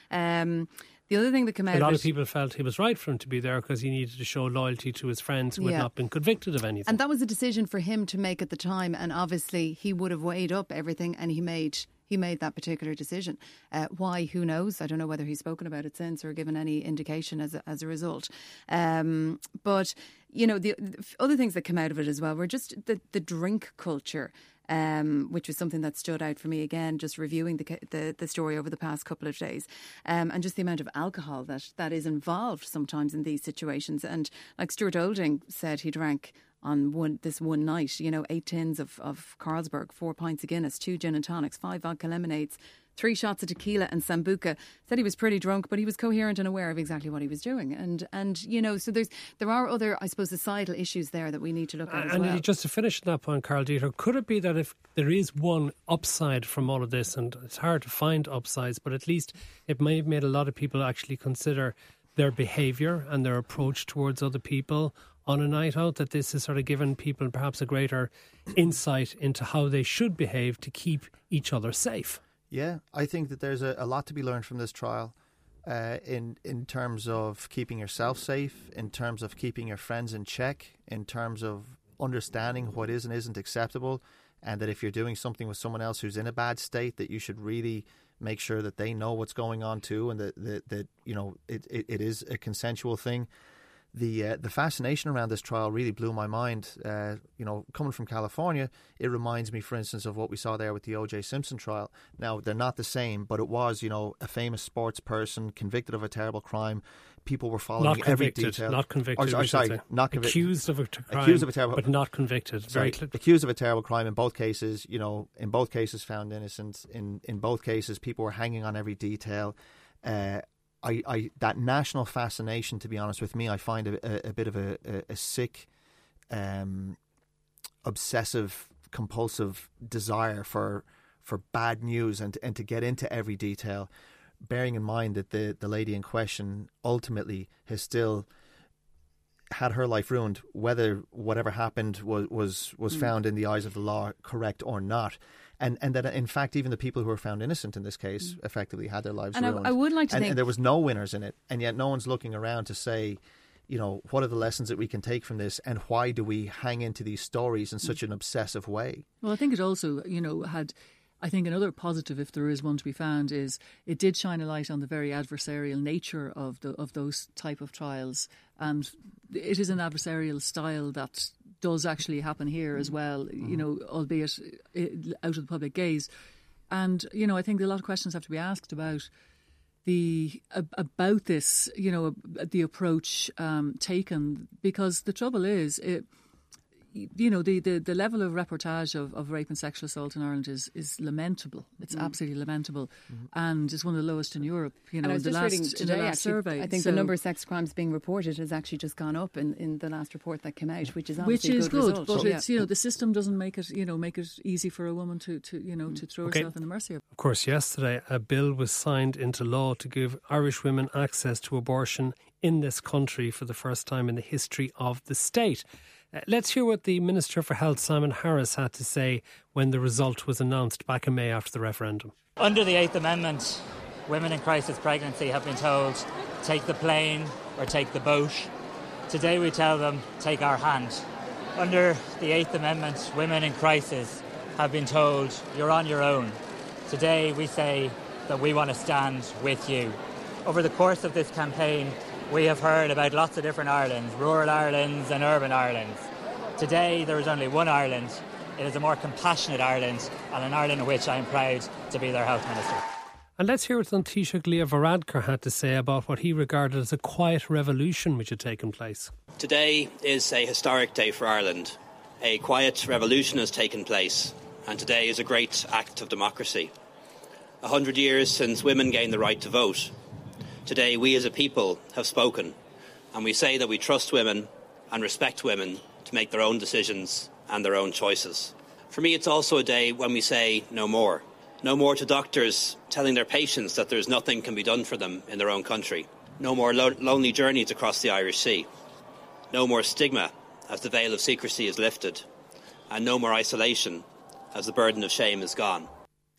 Um, the other thing that came out a lot of, of people felt he was right for him to be there because he needed to show loyalty to his friends who yeah. had not been convicted of anything. And that was a decision for him to make at the time, and obviously he would have weighed up everything, and he made... He made that particular decision. Uh, why? Who knows? I don't know whether he's spoken about it since or given any indication as a, as a result. Um, but, you know, the, the other things that come out of it as well were just the, the drink culture, um, which was something that stood out for me again, just reviewing the the, the story over the past couple of days. Um, and just the amount of alcohol that, that is involved sometimes in these situations. And like Stuart Olding said, he drank... on one this one night, you know, eight tins of, of Carlsberg, four pints of Guinness, two gin and tonics, five vodka lemonades, three shots of tequila and Sambuca. Said he was pretty drunk, but he was coherent and aware of exactly what he was doing. And, and you know, so there's there are other, I suppose, societal issues there that we need to look at and as well. And just to finish that point, Carl Dieter, could it be that if there is one upside from all of this, and it's hard to find upsides, but at least it may have made a lot of people actually consider their behaviour and their approach towards other people on a night out, that this has sort of given people perhaps a greater insight into how they should behave to keep each other safe? Yeah, I think that there's a, a lot to be learned from this trial uh, in, in terms of keeping yourself safe, in terms of keeping your friends in check, in terms of understanding what is and isn't acceptable, and that if you're doing something with someone else who's in a bad state, that you should really make sure that they know what's going on too, and that, that, that you know, it, it, it is a consensual thing. The uh, the fascination around this trial really blew my mind. Uh, you know, coming from California, it reminds me, for instance, of what we saw there with the O J Simpson trial. Now, they're not the same, but it was, you know, a famous sports person convicted of a terrible crime. People were following not every convicted, detail. Not convicted. Or, or, sorry, say. not convicted. Accused of a crime, accused of a terrible, but not convicted. Sorry, Very accused of a terrible crime in both cases. You know, in both cases found innocent. In in both cases, people were hanging on every detail. Uh, I, I that national fascination, to be honest with me, I find a, a, a bit of a, a, a sick, um, obsessive, compulsive desire for for bad news and and to get into every detail, bearing in mind that the, the lady in question ultimately has still had her life ruined, whether whatever happened was was, was mm. found in the eyes of the law correct or not. And and that, in fact, even the people who were found innocent in this case mm. effectively had their lives and ruined. I, I would like to and, think... and there was no winners in it. And yet no one's looking around to say, you know, what are the lessons that we can take from this, and why do we hang into these stories in such an obsessive way? Well, I think it also, you know, had I think another positive, if there is one to be found, is it did shine a light on the very adversarial nature of the of those type of trials, and it is an adversarial style that does actually happen here as well. Mm-hmm. You know, albeit out of the public gaze, and you know, I think a lot of questions have to be asked about the about this. You know, the approach um, taken, because the trouble is it. You know, the, the, the level of reportage of, of rape and sexual assault in Ireland is, is lamentable. It's mm. absolutely lamentable. Mm-hmm. And it's one of the lowest in Europe. You know, and I was the just last, reading today, in the last actually, survey. I think so, the number of sex crimes being reported has actually just gone up in, in the last report that came out, which is obviously which is a good, good result. But yeah. it's, you know, the system doesn't make it, you know, make it easy for a woman to, to you know, to throw okay. herself in the mercy of. Of course, yesterday a bill was signed into law to give Irish women access to abortion in this country for the first time in the history of the state. Uh, let's hear what the Minister for Health, Simon Harris, had to say when the result was announced back in May after the referendum. Under the Eighth Amendment, women in crisis pregnancy have been told, take the plane or take the boat. Today we tell them, take our hand. Under the Eighth Amendment, women in crisis have been told, you're on your own. Today we say that we want to stand with you. Over the course of this campaign, we have heard about lots of different Irelands, rural Irelands and urban Irelands. Today there is only one Ireland. It is a more compassionate Ireland, and an Ireland in which I am proud to be their health minister. And let's hear what Taoiseach Leo Varadkar had to say about what he regarded as a quiet revolution which had taken place. Today is a historic day for Ireland. A quiet revolution has taken place, and today is a great act of democracy. A hundred years since women gained the right to vote. Today, we as a people have spoken, and we say that we trust women and respect women to make their own decisions and their own choices. For me, it's also a day when we say no more. No more to doctors telling their patients that there's nothing can be done for them in their own country. No more lo- lonely journeys across the Irish Sea. No more stigma as the veil of secrecy is lifted. And no more isolation as the burden of shame is gone.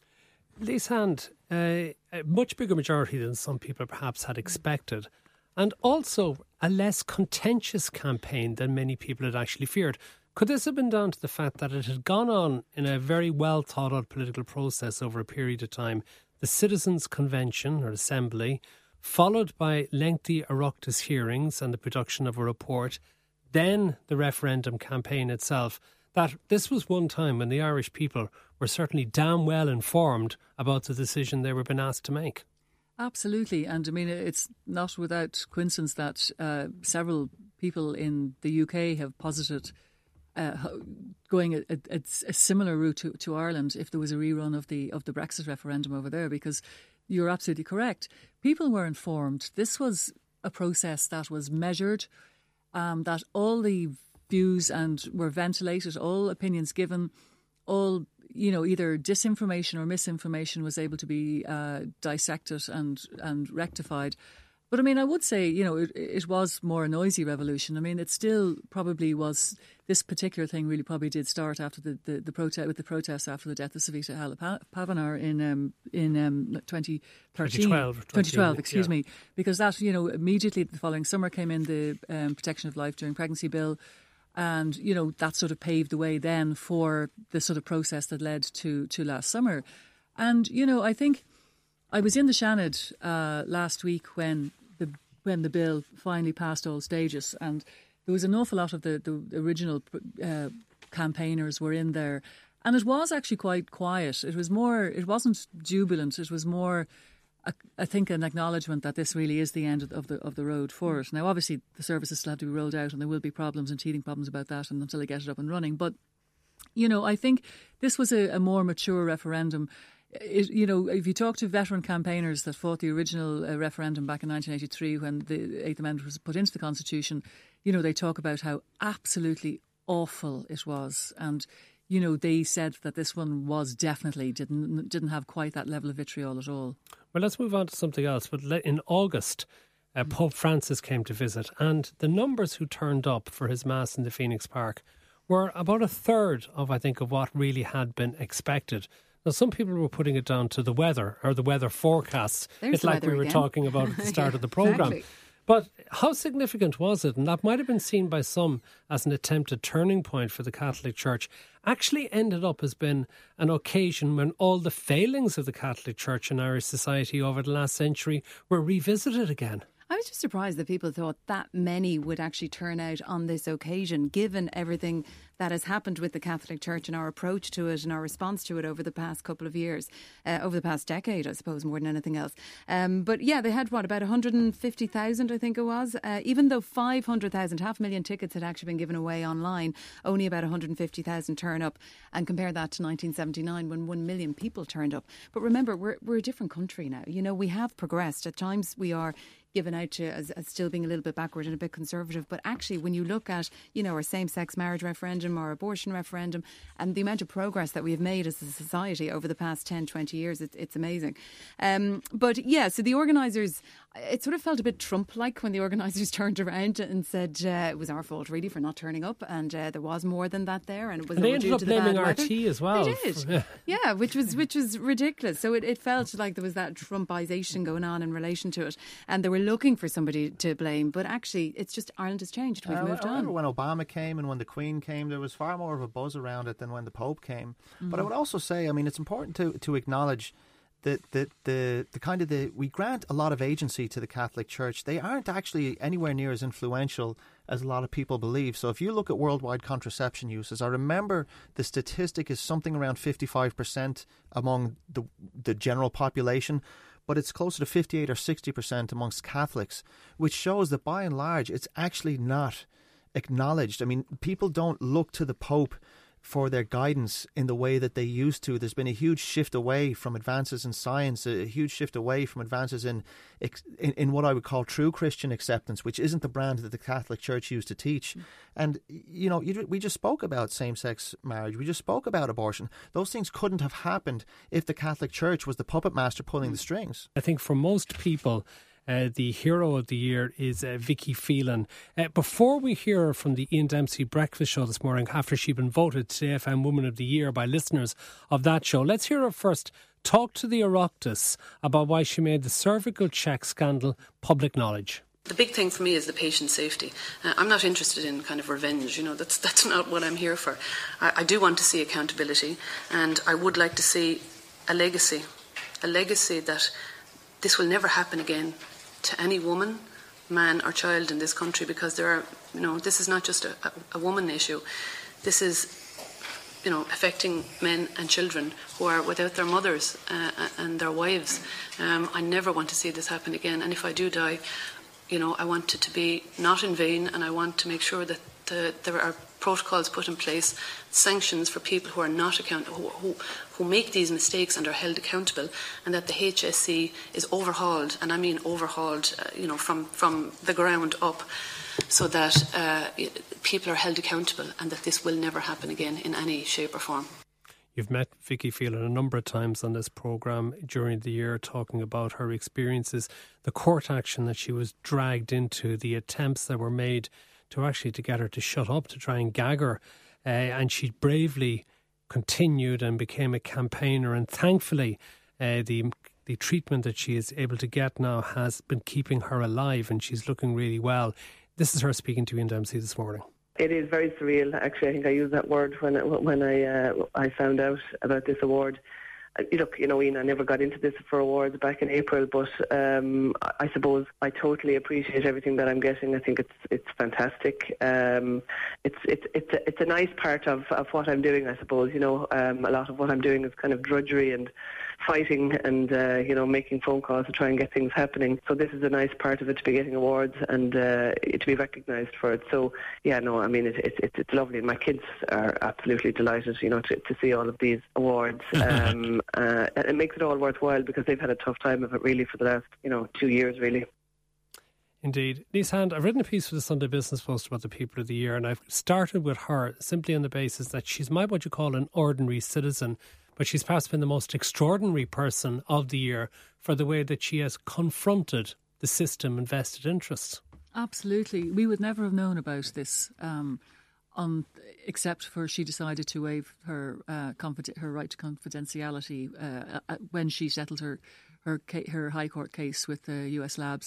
Lise Hand, uh, a much bigger majority than some people perhaps had expected, and also a less contentious campaign than many people had actually feared. Could this have been down to the fact that it had gone on in a very well thought out political process over a period of time? The Citizens' Convention or Assembly, followed by lengthy Oireachtas hearings and the production of a report, then the referendum campaign itself. That this was one time when the Irish people were certainly damn well informed about the decision they were being asked to make. Absolutely. And I mean, it's not without coincidence that uh, several people in the U K have posited uh, going a, a, a similar route to, to Ireland if there was a rerun of the of the Brexit referendum over there, because you're absolutely correct. People were informed. This was a process that was measured, um, that all the views and were ventilated, all opinions given, all, you know, either disinformation or misinformation was able to be uh, dissected and, and rectified. But I mean, I would say, you know, it, it was more a noisy revolution. I mean, it still probably was, this particular thing really probably did start after the, the, the protest, with the protests after the death of Savita Halappavanar in um, in um, twenty thirteen. twenty twelve. twenty twelve, excuse yeah. me. Because that, you know, immediately the following summer came in the um, Protection of Life During Pregnancy Bill. And, you know, that sort of paved the way then for the sort of process that led to, to last summer. And, you know, I think I was in the Seanad uh, last week when the when the bill finally passed all stages, and there was an awful lot of the, the original uh, campaigners were in there. And it was actually quite quiet. It was more, it wasn't jubilant. It was more, I, I think, an acknowledgement that this really is the end of, of the of the road for it. Now, obviously, the services still have to be rolled out, and there will be problems and teething problems about that, and until they get it up and running. But, you know, I think this was a, a more mature referendum. It, you know, if you talk to veteran campaigners that fought the original uh, referendum back in nineteen eighty-three when the Eighth Amendment was put into the Constitution, you know, they talk about how absolutely awful it was. And, you know, they said that this one was definitely, didn't didn't have quite that level of vitriol at all. Well, let's move on to something else. But in August, uh, Pope Francis came to visit, and the numbers who turned up for his Mass in the Phoenix Park were about a third of, I think, of what really had been expected. Now, some people were putting it down to the weather or the weather forecasts. There's It's like weather we were again. talking about at the start yeah, of the programme. Exactly. But how significant was it? And that might have been seen by some as an attempted turning point for the Catholic Church. Actually ended up as been an occasion when all the failings of the Catholic Church in Irish society over the last century were revisited again. I was just surprised that people thought that many would actually turn out on this occasion, given everything that has happened with the Catholic Church and our approach to it and our response to it over the past couple of years, uh, over the past decade, I suppose, more than anything else. Um, but yeah, they had, what, about one hundred fifty thousand, I think it was. Uh, even though five hundred thousand, half a million tickets had actually been given away online, only about one hundred fifty thousand turn up. And compare that to nineteen seventy-nine when one million people turned up. But remember, we're, we're a different country now. You know, we have progressed. At times we are given out to as, as still being a little bit backward and a bit conservative. But actually, when you look at, you know, our same-sex marriage referendum, our abortion referendum, and the amount of progress that we've made as a society over the past ten, twenty years, it, it's amazing. Um, but yeah, so the organisers, it sort of felt a bit Trump-like when the organisers turned around and said uh, it was our fault really for not turning up, and uh, there was more than that there, and it was and all they ended due up to the blaming bad R weather. T as well. They did, yeah. yeah, which was which was ridiculous. So it, it felt like there was that Trumpisation going on in relation to it, and they were looking for somebody to blame, but actually it's just Ireland has changed. We've uh, moved I remember on. when Obama came and when the Queen came, there was far more of a buzz around it than when the Pope came. Mm-hmm. But I would also say, I mean, it's important to, to acknowledge that the, the, the kind of the, we grant a lot of agency to the Catholic Church. They aren't actually anywhere near as influential as a lot of people believe. So if you look at worldwide contraception uses, I remember the statistic is something around fifty-five percent among the the general population, but it's closer to fifty-eight or sixty percent amongst Catholics, which shows that by and large it's actually not acknowledged. I mean, people don't look to the Pope for their guidance in the way that they used to. There's been a huge shift away from advances in science, a huge shift away from advances in, in in what I would call true Christian acceptance, which isn't the brand that the Catholic Church used to teach. Mm. And, you know, you, we just spoke about same-sex marriage. We just spoke about abortion. Those things couldn't have happened if the Catholic Church was the puppet master pulling mm. the strings. I think for most people, Uh, the hero of the year is uh, Vicky Phelan. Uh, before we hear from the Ian Dempsey Breakfast Show this morning, after she'd been voted Today F M Woman of the Year by listeners of that show, let's hear her first talk to the Oireachtas about why she made the cervical check scandal public knowledge. The big thing for me is the patient safety. Uh, I'm not interested in kind of revenge, you know, that's that's not what I'm here for. I, I do want to see accountability, and I would like to see a legacy, a legacy that this will never happen again to any woman, man or child in this country, because there are, you know, this is not just a, a, a woman issue. This is, you know, affecting men and children who are without their mothers uh, and their wives. Um, I never want to see this happen again. And if I do die, you know, I want it to be not in vain, and I want to make sure that the, there are protocols put in place, sanctions for people who are not account who, who who make these mistakes and are held accountable, and that the H S C is overhauled, and I mean overhauled, uh, you know, from from the ground up, so that uh, people are held accountable, and that this will never happen again in any shape or form. You've met Vicky Phelan a number of times on this programme during the year, talking about her experiences, the court action that she was dragged into, the attempts that were made to actually to get her to shut up, to try and gag her. Uh, and she bravely continued and became a campaigner. And thankfully, uh, the the treatment that she is able to get now has been keeping her alive, and she's looking really well. This is her speaking to Ian Dempsey this morning. It is very surreal. Actually, I think I used that word when when I uh, I found out about this award. Look, you know, Ian, I never got into this for awards back in April, but um, I suppose I totally appreciate everything that I'm getting. I think it's it's fantastic. Um, it's it's it's a, it's a nice part of, of what I'm doing, I suppose. You know, um, a lot of what I'm doing is kind of drudgery and fighting and, uh, you know, making phone calls to try and get things happening. So this is a nice part of it, to be getting awards and uh, to be recognised for it. So, yeah, no, I mean, it, it, it, it's lovely. And my kids are absolutely delighted, you know, to, to see all of these awards. Um, uh, it makes it all worthwhile, because they've had a tough time of it, really, for the last, you know, two years, really. Indeed. Lise Hand, I've written a piece for the Sunday Business Post about the People of the Year, and I've started with her simply on the basis that she's my what you call an ordinary citizen, but she's perhaps been the most extraordinary person of the year for the way that she has confronted the system and vested interests. Absolutely. We would never have known about this um, on, except for she decided to waive her uh, confid- her right to confidentiality uh, when she settled her her, ca- her High Court case with the U S Labs.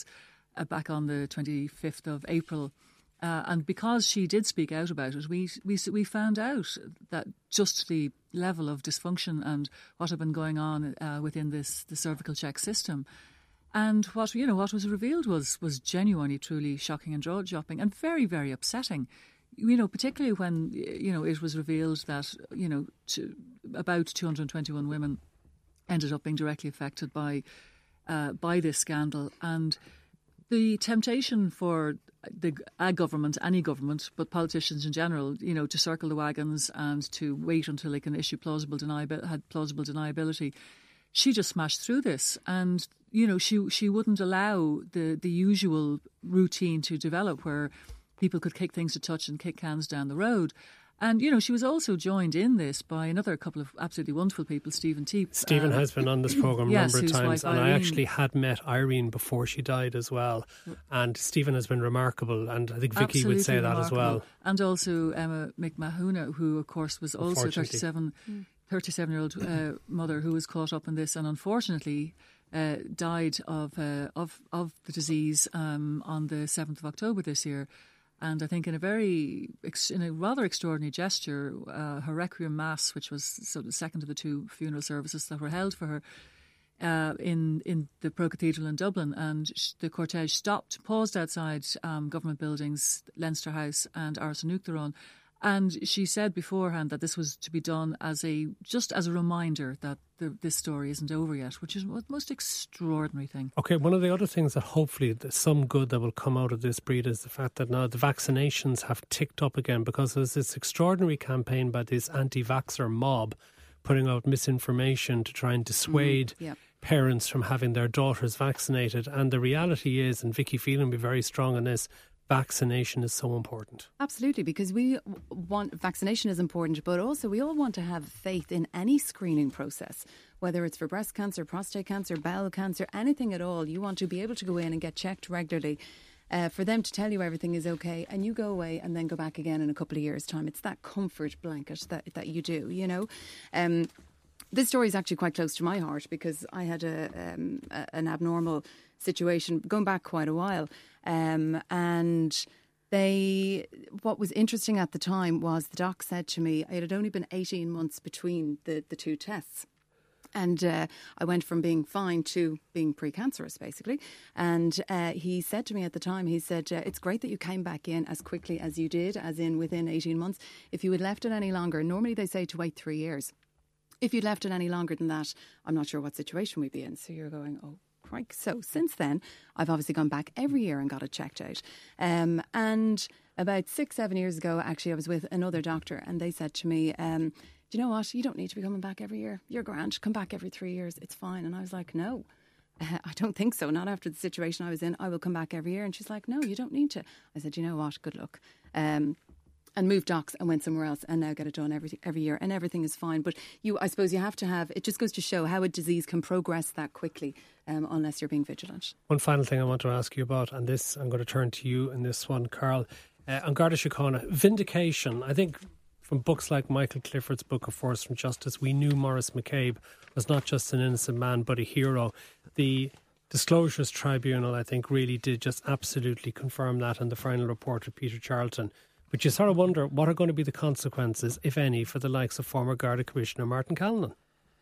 uh, back on the twenty-fifth of April. Uh, and because she did speak out about it, we, we we found out that just the level of dysfunction and what had been going on uh, within this the cervical check system. And what you know, what was revealed was was genuinely, truly shocking and jaw-dropping and very, very upsetting. You know, particularly when you know it was revealed that you know to, about two hundred twenty-one women ended up being directly affected by uh, by this scandal, and the temptation for the a government, any government, but politicians in general, you know, to circle the wagons and to wait until they can issue plausible deniability, had plausible deniability. She just smashed through this, and you know, she she wouldn't allow the the usual routine to develop where people could kick things to touch and kick cans down the road. And, you know, she was also joined in this by another couple of absolutely wonderful people, Stephen Teep. Stephen uh, has been on this programme a yes, number of times, and Irene. I actually had met Irene before she died as well. And Stephen has been remarkable, and I think Vicky absolutely would say remarkable. that as well. And also Emma McMahuna, who, of course, was also a thirty-seven, Mm. thirty-seven-year-old uh, mother who was caught up in this and unfortunately uh, died of, uh, of, of the disease um, on the seventh of October this year. And I think in a very, in a rather extraordinary gesture, uh, her requiem mass, which was sort of the second of the two funeral services that were held for her uh, in in the Pro Cathedral in Dublin, and sh- the cortege stopped, paused outside um, government buildings, Leinster House and Ars an Uachtaráin. And she said beforehand that this was to be done as a just as a reminder that the, this story isn't over yet, which is the most extraordinary thing. Okay, one of the other things that hopefully there's some good that will come out of this, breed, is the fact that now the vaccinations have ticked up again, because there's this extraordinary campaign by this anti-vaxxer mob putting out misinformation to try and dissuade mm, yeah. parents from having their daughters vaccinated. And the reality is, and Vicky Phelan will be very strong on this, vaccination is so important. Absolutely, because we want vaccination is important, but also we all want to have faith in any screening process, whether it's for breast cancer, prostate cancer, bowel cancer, anything at all. You want to be able to go in and get checked regularly, uh, for them to tell you everything is okay, and you go away and then go back again in a couple of years' time. It's that comfort blanket that that you do, you know. Um, this story is actually quite close to my heart because I had a, um, a an abnormal situation going back quite a while. Um, and they, what was interesting at the time was the doc said to me, it had only been eighteen months between the, the two tests. And uh, I went from being fine to being precancerous, basically. And uh, he said to me at the time, he said, uh, it's great that you came back in as quickly as you did, as in within eighteen months. If you had left it any longer, normally they say to wait three years. If you'd left it any longer than that, I'm not sure what situation we'd be in. So you're going, oh. Right. So since then, I've obviously gone back every year and got it checked out. Um, and about six, seven years ago, actually, I was with another doctor and they said to me, um, do you know what? You don't need to be coming back every year. You're grand. Come back every three years. It's fine. And I was like, no, uh, I don't think so. Not after the situation I was in. I will come back every year. And she's like, no, you don't need to. I said, you know what? Good luck. Um, and moved docs and went somewhere else and now get it done every every year and everything is fine. But you, I suppose you have to have, it just goes to show how a disease can progress that quickly um, unless you're being vigilant. One final thing I want to ask you about, and this, I'm going to turn to you in this one, Carl. Uh, on Garda Síochána, vindication. I think from books like Michael Clifford's book of Force from Justice, we knew Maurice McCabe was not just an innocent man but a hero. The Disclosures Tribunal, I think, really did just absolutely confirm that in the final report of Peter Charlton. But you sort of wonder what are going to be the consequences, if any, for the likes of former Garda Commissioner Martin Callanan.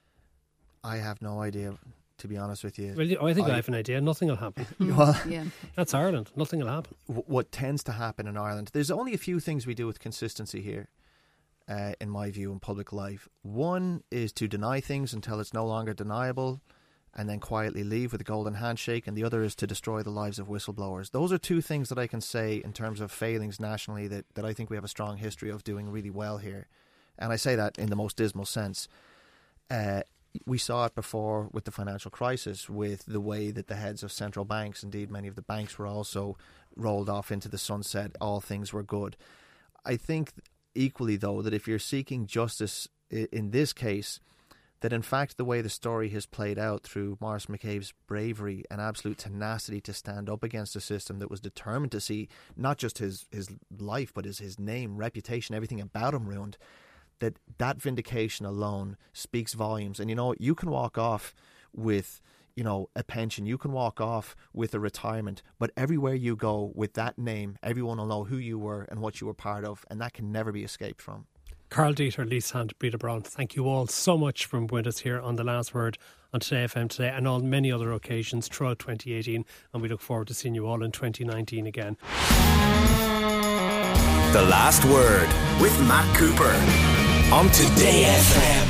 I have no idea, to be honest with you. Well, I think I, I have an idea. Nothing will happen. Well, yeah. That's Ireland. Nothing will happen. What tends to happen in Ireland, there's only a few things we do with consistency here, uh, in my view, in public life. One is to deny things until it's no longer deniable, and then quietly leave with a golden handshake, and the other is to destroy the lives of whistleblowers. Those are two things that I can say in terms of failings nationally that, that I think we have a strong history of doing really well here. And I say that in the most dismal sense. Uh, we saw it before with the financial crisis, with the way that the heads of central banks, indeed many of the banks, were also rolled off into the sunset. All things were good. I think equally, though, that if you're seeking justice in this case, that in fact the way the story has played out through Maurice McCabe's bravery and absolute tenacity to stand up against a system that was determined to see not just his, his life but his, his name, reputation, everything about him ruined, that that vindication alone speaks volumes. And you know, you can walk off with, you know, a pension. You can walk off with a retirement, but everywhere you go with that name, everyone will know who you were and what you were part of, and that can never be escaped from. Carl Dieter, Lise Hand, Breda Brown, thank you all so much for being with us here on The Last Word on Today F M today and on many other occasions throughout twenty eighteen, and we look forward to seeing you all in twenty nineteen again. The Last Word with Matt Cooper on Today F M.